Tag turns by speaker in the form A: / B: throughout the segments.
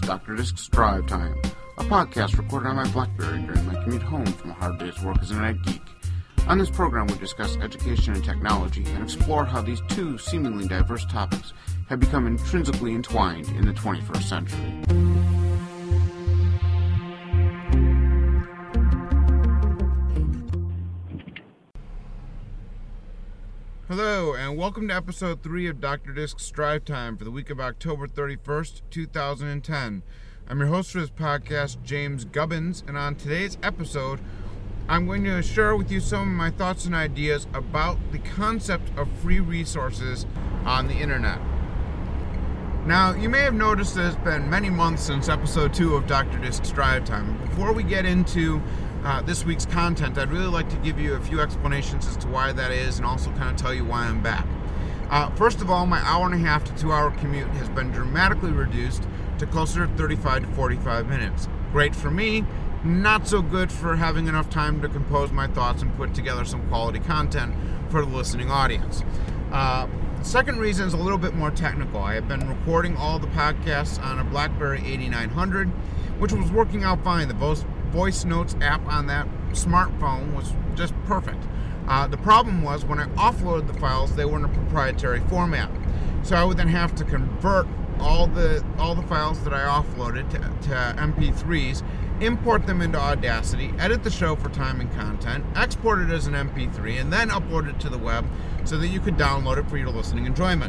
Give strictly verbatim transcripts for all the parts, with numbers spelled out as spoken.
A: Doctor Disc's Drive Time, a podcast recorded on my BlackBerry during my commute home from a hard day's work as an ed geek. On this program, we discuss education and technology and explore how these two seemingly diverse topics have become intrinsically entwined in the twenty-first century. Hello, and welcome to episode three of Doctor Disc's Drive Time for the week of October thirty-first, two thousand ten. I'm your host for this podcast, James Gubbins, and on today's episode, I'm going to share with you some of my thoughts and ideas about the concept of free resources on the internet. Now, you may have noticed that it's been many months since episode two of Doctor Disc's Drive Time. Before we get into Uh, this week's content, I'd really like to give you a few explanations as to why that is and also kind of tell you why I'm back. Uh, first of all, my hour and a half to two hour commute has been dramatically reduced to closer to thirty-five to forty-five minutes. Great for me, not so good for having enough time to compose my thoughts and put together some quality content for the listening audience. Uh, second reason is a little bit more technical. I have been recording all the podcasts on a BlackBerry eighty-nine hundred, which was working out fine. The voice voice notes app on that smartphone was just perfect. Uh, the problem was when I offloaded the files, they were in a proprietary format. So I would then have to convert all the all the files that I offloaded to, to M P threes, import them into Audacity, edit the show for time and content, export it as an M P three, and then upload it to the web so that you could download it for your listening enjoyment.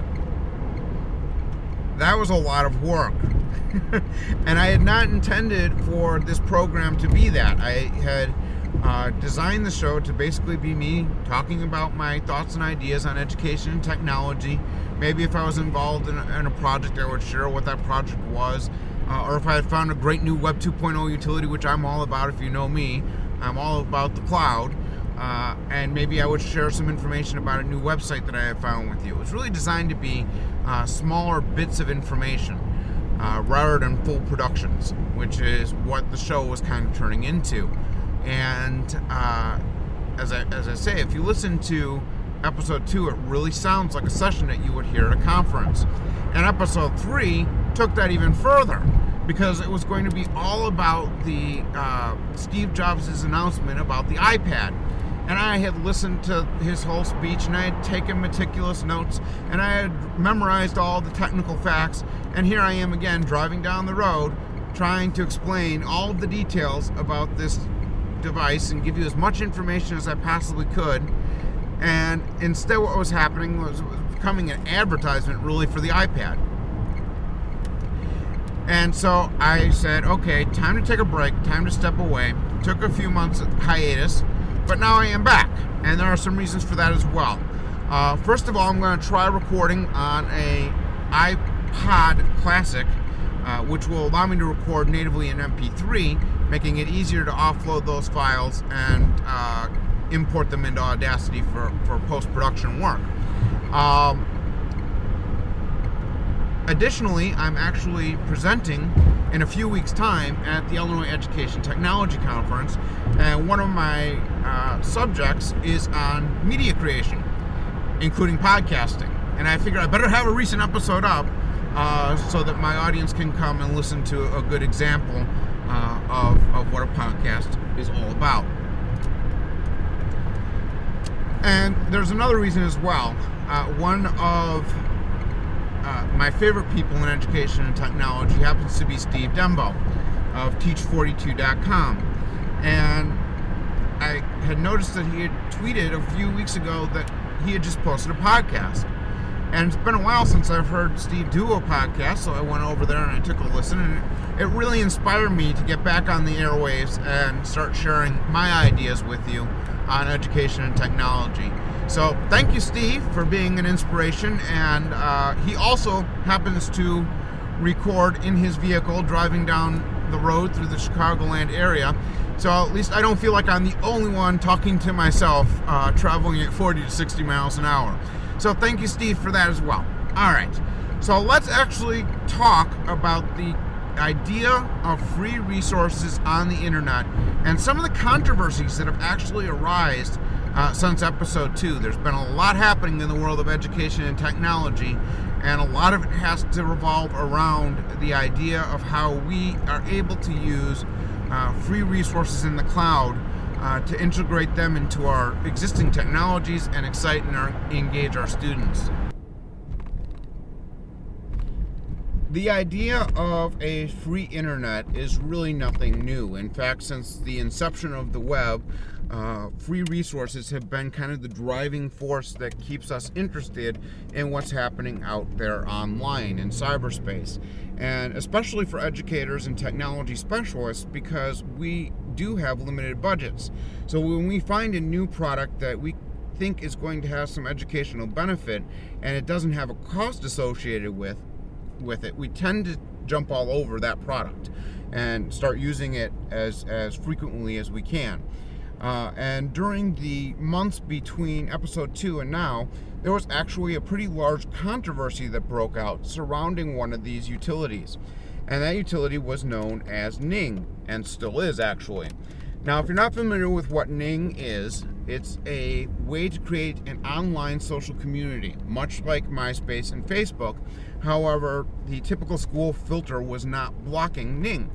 A: That was a lot of work. And I had not intended for this program to be that. I had uh, designed the show to basically be me talking about my thoughts and ideas on education and technology. Maybe if I was involved in a, in a project, I would share what that project was. Uh, or if I had found a great new Web two point oh utility, which I'm all about if you know me. I'm all about the cloud. Uh, and maybe I would share some information about a new website that I have found with you. It was really designed to be uh, smaller bits of information. Uh, rather than full productions, which is what the show was kind of turning into. And uh, as I as I say, if you listen to episode two, it really sounds like a session that you would hear at a conference. And episode three took that even further because it was going to be all about the uh, Steve Jobs' announcement about the iPad. And I had listened to his whole speech, and I had taken meticulous notes, and I had memorized all the technical facts, and here I am again driving down the road trying to explain all of the details about this device and give you as much information as I possibly could. And instead what was happening was, was becoming an advertisement really for the iPad. And so I said, okay, time to take a break, time to step away. Took a few months hiatus. But now I am back, and there are some reasons for that as well. Uh, first of all, I'm going to try recording on a iPod Classic, uh, which will allow me to record natively in M P three, making it easier to offload those files and uh, import them into Audacity for, for post-production work. Um, additionally, I'm actually presenting in a few weeks' time at the Illinois Education Technology Conference, and one of my uh, subjects is on media creation, including podcasting. And I figured I better have a recent episode up uh, so that my audience can come and listen to a good example uh, of, of what a podcast is all about. And there's another reason as well. Uh, one of Uh, my favorite people in education and technology happens to be Steve Dembo of teach forty-two dot com. And I had noticed that he had tweeted a few weeks ago that he had just posted a podcast. And it's been a while since I've heard Steve do a podcast, so I went over there and I took a listen, and it, it really inspired me to get back on the airwaves and start sharing my ideas with you on education and technology. So thank you, Steve, for being an inspiration, and uh, he also happens to record in his vehicle driving down the road through the Chicagoland area, so at least I don't feel like I'm the only one talking to myself uh, traveling at forty to sixty miles an hour. So thank you, Steve, for that as well. All right, so let's actually talk about the idea of free resources on the internet and some of the controversies that have actually arisen uh, since episode two. There's been a lot happening in the world of education and technology, and a lot of it has to revolve around the idea of how we are able to use uh, free resources in the cloud uh, to integrate them into our existing technologies and excite and our, engage our students. The idea of a free internet is really nothing new. In fact, since the inception of the web, uh, free resources have been kind of the driving force that keeps us interested in what's happening out there online in cyberspace. And especially for educators and technology specialists, because we do have limited budgets. So when we find a new product that we think is going to have some educational benefit and it doesn't have a cost associated with with it, we tend to jump all over that product and start using it as as frequently as we can. Uh, and during the months between episode two and now, there was actually a pretty large controversy that broke out surrounding one of these utilities. And that utility was known as Ning, and still is actually. Now, if you're not familiar with what Ning is, it's a way to create an online social community, much like MySpace and Facebook. However, the typical school filter was not blocking Ning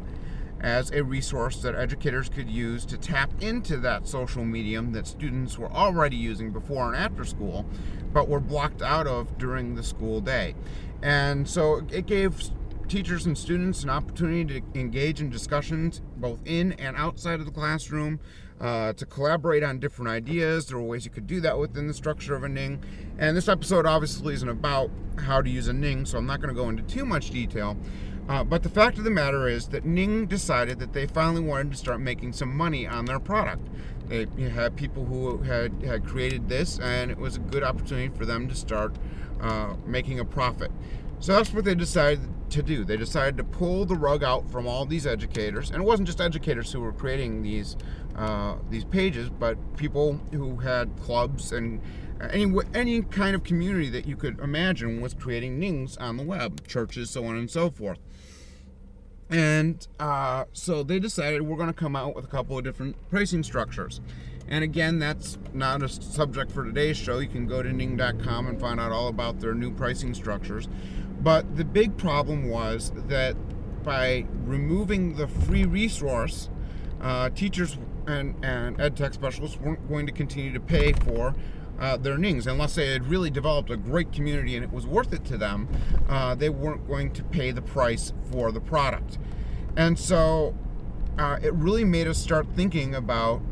A: as a resource that educators could use to tap into that social medium that students were already using before and after school, but were blocked out of during the school day. And so it gave teachers and students an opportunity to engage in discussions both in and outside of the classroom, uh, to collaborate on different ideas. There were ways you could do that within the structure of a Ning. And this episode obviously isn't about how to use a Ning, so I'm not going to go into too much detail. Uh, but the fact of the matter is that Ning decided that they finally wanted to start making some money on their product. They had people who had, had created this, and it was a good opportunity for them to start uh, making a profit. So that's what they decided to do. They decided to pull the rug out from all these educators, and it wasn't just educators who were creating these uh, these pages, but people who had clubs and any any kind of community that you could imagine was creating Nings on the web, churches, so on and so forth. And uh, so they decided we're going to come out with a couple of different pricing structures. And again, that's not a subject for today's show. You can go to ning dot com and find out all about their new pricing structures. But the big problem was that by removing the free resource, uh, teachers and, and ed tech specialists weren't going to continue to pay for uh, their Nings. Unless they had really developed a great community and it was worth it to them, uh, they weren't going to pay the price for the product. And so uh, it really made us start thinking about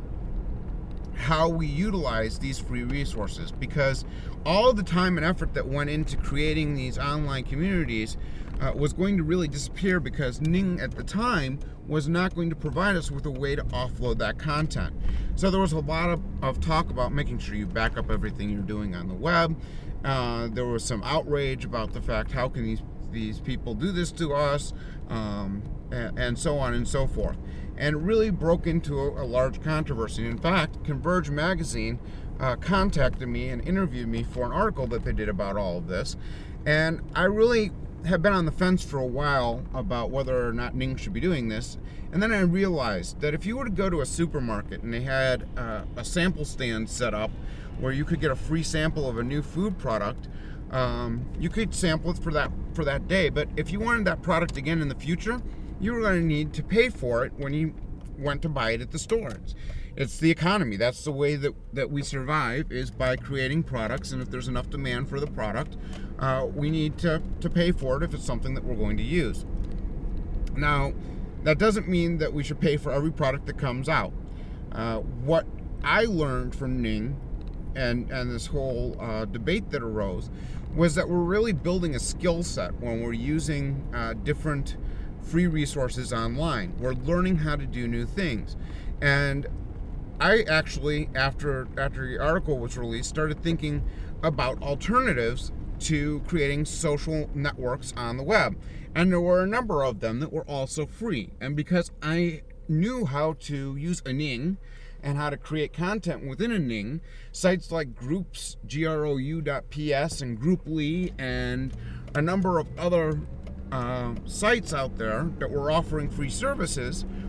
A: how we utilize these free resources, because all of the time and effort that went into creating these online communities uh, was going to really disappear, because Ning at the time was not going to provide us with a way to offload that content. So there was a lot of, of talk about making sure you back up everything you're doing on the web. Uh, there was some outrage about the fact, how can these these people do this to us, um, and, and so on and so forth. And it really broke into a, a large controversy. In fact, Converge magazine uh, contacted me and interviewed me for an article that they did about all of this. And I really have been on the fence for a while about whether or not Ning should be doing this. And then I realized that if you were to go to a supermarket and they had uh, a sample stand set up where you could get a free sample of a new food product, um, you could sample it for that for that day. But if you wanted that product again in the future, you were going to need to pay for it when you went to buy it at the stores. It's the economy. That's the way that, that we survive, is by creating products. And if there's enough demand for the product, uh, we need to, to pay for it if it's something that we're going to use. Now, that doesn't mean that we should pay for every product that comes out. Uh, what I learned from Ning and, and this whole uh, debate that arose was that we're really building a skill set when we're using uh, different free resources online. We're learning how to do new things. And I actually, after after the article was released, started thinking about alternatives to creating social networks on the web. And there were a number of them that were also free. And because I knew how to use a Ning and how to create content within a Ning, sites like Groups, G R O U dot P S and Grouply, and a number of other Uh, sites out there that were offering free services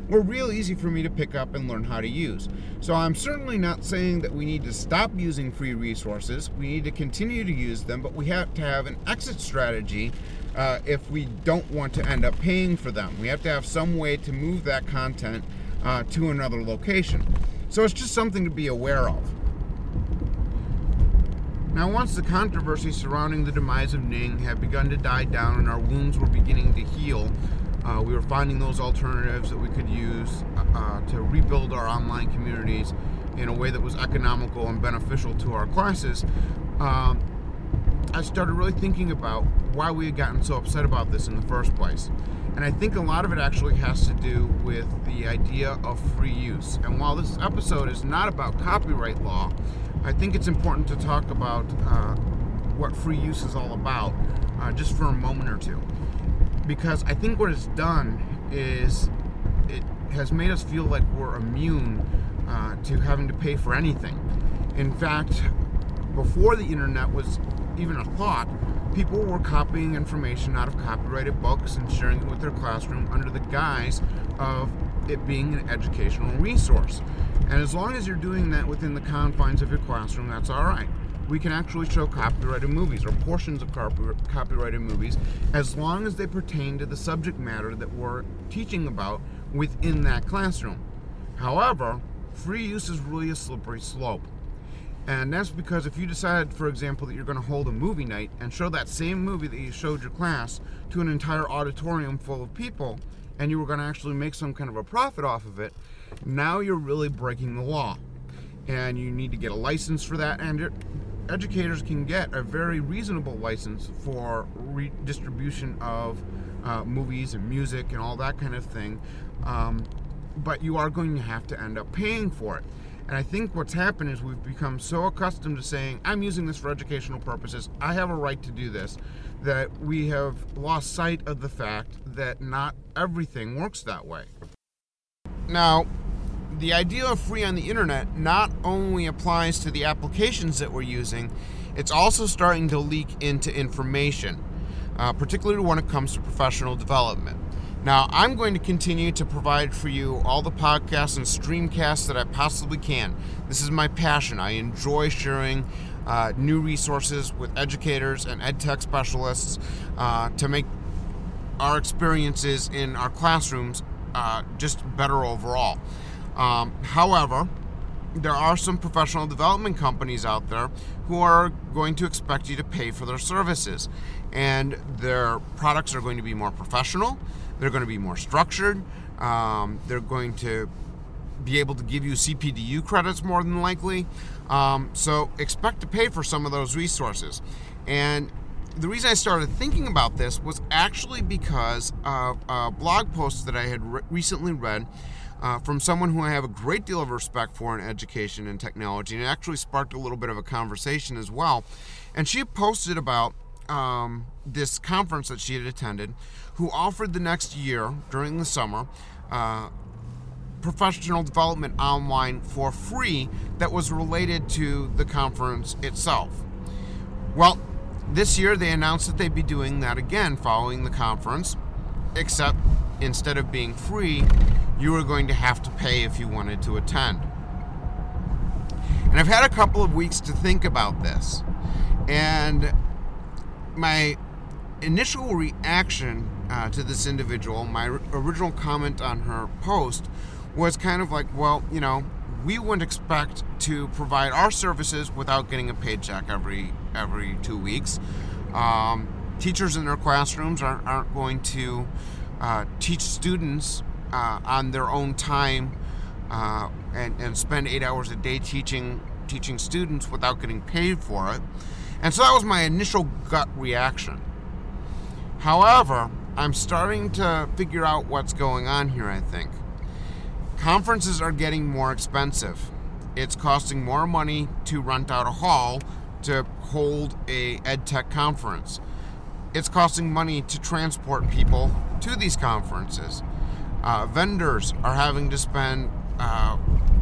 A: were real easy for me to pick up and learn how to use. So I'm certainly not saying that we need to stop using free resources. We need to continue to use them, but we have to have an exit strategy uh, if we don't want to end up paying for them. We have to have some way to move that content uh, to another location. So it's just something to be aware of. Now, once the controversy surrounding the demise of Ning had begun to die down and our wounds were beginning to heal, uh, we were finding those alternatives that we could use uh, to rebuild our online communities in a way that was economical and beneficial to our classes. Um, I started really thinking about why we had gotten so upset about this in the first place. And I think a lot of it actually has to do with the idea of free use. And while this episode is not about copyright law, I think it's important to talk about uh, what free use is all about uh, just for a moment or two. Because I think what it's done is it has made us feel like we're immune uh, to having to pay for anything. In fact, before the internet was even a thought, people were copying information out of copyrighted books and sharing it with their classroom under the guise of it being an educational resource. And as long as you're doing that within the confines of your classroom, that's all right. We can actually show copyrighted movies or portions of copy- copyrighted movies as long as they pertain to the subject matter that we're teaching about within that classroom. However, free use is really a slippery slope. And that's because if you decide, for example, that you're going to hold a movie night and show that same movie that you showed your class to an entire auditorium full of people, and you were going to actually make some kind of a profit off of it, now you're really breaking the law. And you need to get a license for that, and it, educators can get a very reasonable license for redistribution of uh, movies and music and all that kind of thing. Um, but you are going to have to end up paying for it. And I think what's happened is we've become so accustomed to saying, I'm using this for educational purposes, I have a right to do this, that we have lost sight of the fact that not everything works that way. Now, the idea of free on the internet not only applies to the applications that we're using, it's also starting to leak into information, uh, particularly when it comes to professional development. Now, I'm going to continue to provide for you all the podcasts and streamcasts that I possibly can. This is my passion. I enjoy sharing uh, new resources with educators and ed tech specialists uh, to make our experiences in our classrooms uh, just better overall. Um, however, there are some professional development companies out there who are going to expect you to pay for their services. And their products are going to be more professional. They're going to be more structured. Um, they're going to be able to give you C P D U credits more than likely. Um, so expect to pay for some of those resources. And the reason I started thinking about this was actually because of a blog post that I had re- recently read uh, from someone who I have a great deal of respect for in education and technology, and it actually sparked a little bit of a conversation as well. And she posted about um, this conference that she had attended, who offered the next year during the summer uh, professional development online for free that was related to the conference itself. Well, this year they announced that they'd be doing that again following the conference, except instead of being free, you were going to have to pay if you wanted to attend. And I've had a couple of weeks to think about this, and my initial reaction uh, to this individual, my r- original comment on her post, was kind of like, well, you know, we wouldn't expect to provide our services without getting a paycheck every every two weeks. Um, teachers in their classrooms aren't, aren't going to uh, teach students uh, on their own time uh, and, and spend eight hours a day teaching teaching students without getting paid for it. And so that was my initial gut reaction. However, I'm starting to figure out what's going on here, I think. Conferences are getting more expensive. It's costing more money to rent out a hall to hold a ed tech conference. It's costing money to transport people to these conferences. Uh, vendors are having to spend uh,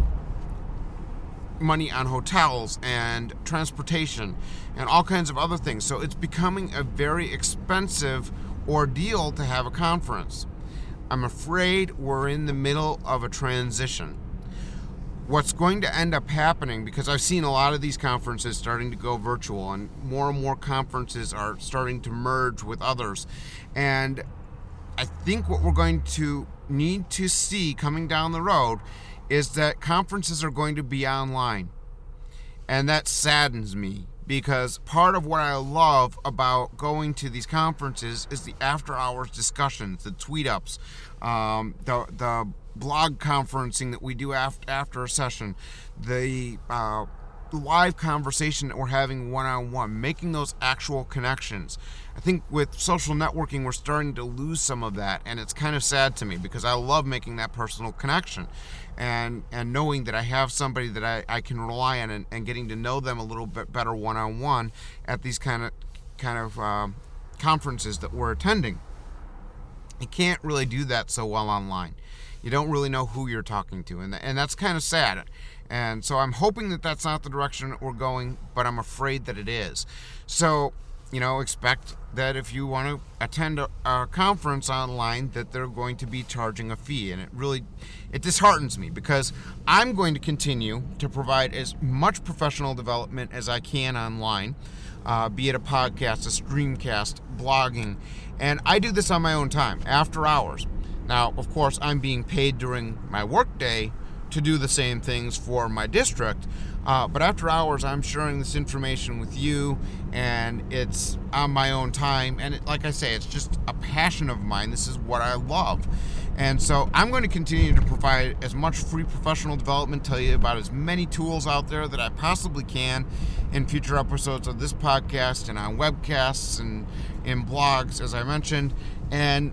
A: money on hotels and transportation and all kinds of other things. So it's becoming a very expensive ordeal to have a conference. I'm afraid we're in the middle of a transition. What's going to end up happening, because I've seen a lot of these conferences starting to go virtual, and more and more conferences are starting to merge with others. And I think what we're going to need to see coming down the road is that conferences are going to be online. And that saddens me, because part of what I love about going to these conferences is the after-hours discussions, the tweet-ups, um, the the blog conferencing that we do after, after a session, the uh, live conversation that we're having one-on-one, making those actual connections. I think with social networking, we're starting to lose some of that, and it's kind of sad to me, because I love making that personal connection and and knowing that I have somebody that I, I can rely on, and, and getting to know them a little bit better one-on-one at these kind of kind of um, conferences that we're attending. You can't really do that so well online. You don't really know who you're talking to, and and that's kind of sad. And so I'm hoping that that's not the direction that we're going, but I'm afraid that it is. So, you know, expect that if you want to attend a, a conference online, that they're going to be charging a fee. And it really, it disheartens me, because I'm going to continue to provide as much professional development as I can online, uh, be it a podcast, a streamcast, blogging. And I do this on my own time, after hours. Now, of course, I'm being paid during my workday to do the same things for my district, uh, but after hours, I'm sharing this information with you, and it's on my own time. And it, like I say, it's just a passion of mine. This is what I love. And so I'm going to continue to provide as much free professional development, tell you about as many tools out there that I possibly can in future episodes of this podcast and on webcasts and in blogs, as I mentioned. And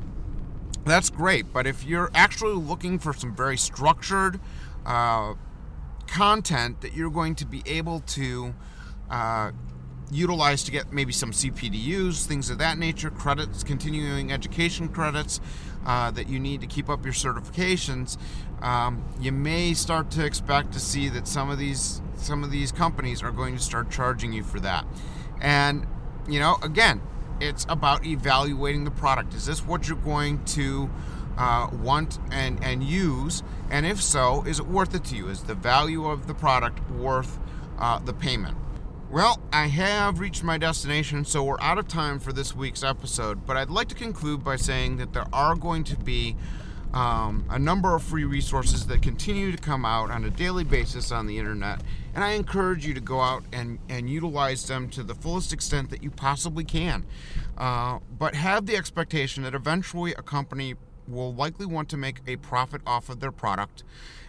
A: that's great, but if you're actually looking for some very structured uh, content that you're going to be able to uh, utilize to get maybe some C P D Us, things of that nature, credits, continuing education credits uh, that you need to keep up your certifications, um, you may start to expect to see that some of these some of these companies are going to start charging you for that. And, you know, again, it's about evaluating the product. Is this what you're going to uh, want and, and use? And if so, is it worth it to you? Is the value of the product worth uh, the payment? Well, I have reached my destination, so we're out of time for this week's episode. But I'd like to conclude by saying that there are going to be um, a number of free resources that continue to come out on a daily basis on the internet. And I encourage you to go out and, and utilize them to the fullest extent that you possibly can. Uh, but have the expectation that eventually a company will likely want to make a profit off of their product.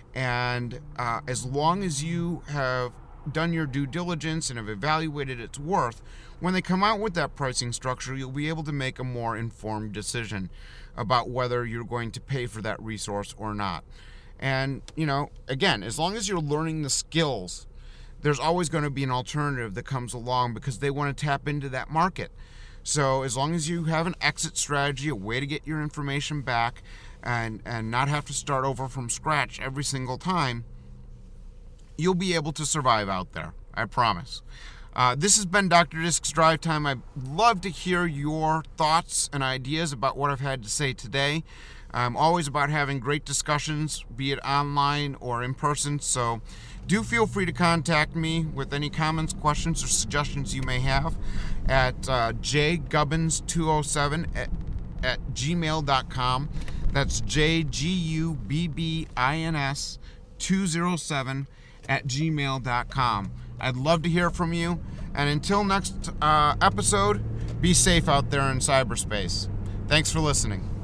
A: And uh, as long as you have done your due diligence and have evaluated its worth, when they come out with that pricing structure, you'll be able to make a more informed decision about whether you're going to pay for that resource or not. And, you know, again, as long as you're learning the skills, there's always going to be an alternative that comes along, because they want to tap into that market. So as long as you have an exit strategy, a way to get your information back and, and not have to start over from scratch every single time, you'll be able to survive out there. I promise. Uh, this has been Doctor Disc's Drive Time. I'd love to hear your thoughts and ideas about what I've had to say today. I'm always about having great discussions, be it online or in person, so do feel free to contact me with any comments, questions, or suggestions you may have at uh, j gubbins two oh seven at, at gmail dot com. That's J G U B B I N S two oh seven at gmail dot com. I'd love to hear from you, and until next uh, episode, be safe out there in cyberspace. Thanks for listening.